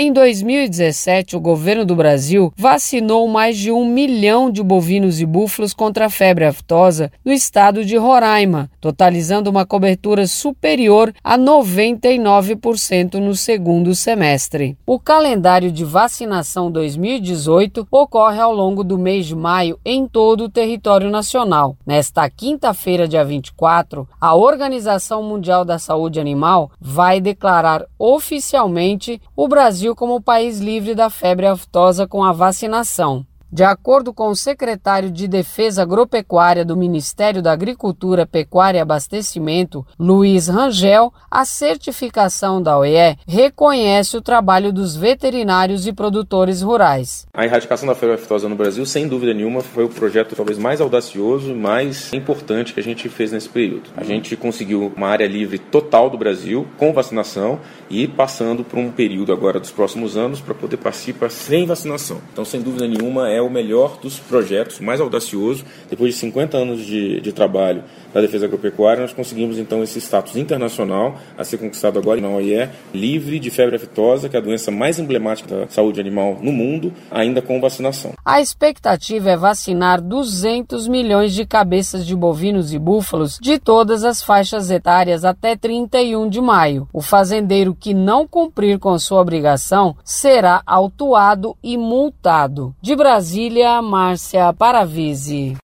Em 2017, o governo do Brasil vacinou mais de 1 milhão de bovinos e búfalos contra a febre aftosa no estado de Roraima, totalizando uma cobertura superior a 99% no segundo semestre. O calendário de vacinação 2018 ocorre ao longo do mês de maio em todo o território nacional. Nesta quinta-feira, dia 24, a Organização Mundial da Saúde Animal vai declarar oficialmente o Brasil como o país livre da febre aftosa com a vacinação. De acordo com o secretário de Defesa Agropecuária do Ministério da Agricultura, Pecuária e Abastecimento, Luiz Rangel, a certificação da OIE reconhece o trabalho dos veterinários e produtores rurais. A erradicação da febre aftosa no Brasil, sem dúvida nenhuma, foi o projeto talvez mais audacioso e mais importante que a gente fez nesse período. A gente conseguiu uma área livre total do Brasil, com vacinação, e passando por um período agora dos próximos anos para poder participar sem vacinação. Então, sem dúvida nenhuma, é o melhor dos projetos, mais audacioso. Depois de 50 anos de trabalho da defesa agropecuária, nós conseguimos então esse status internacional a ser conquistado agora na OIE, livre de febre aftosa, que é a doença mais emblemática da saúde animal no mundo, ainda com vacinação. A expectativa é vacinar 200 milhões de cabeças de bovinos e búfalos de todas as faixas etárias até 31 de maio. O fazendeiro que não cumprir com sua obrigação será autuado e multado. De Brasília, Márcia Paravise.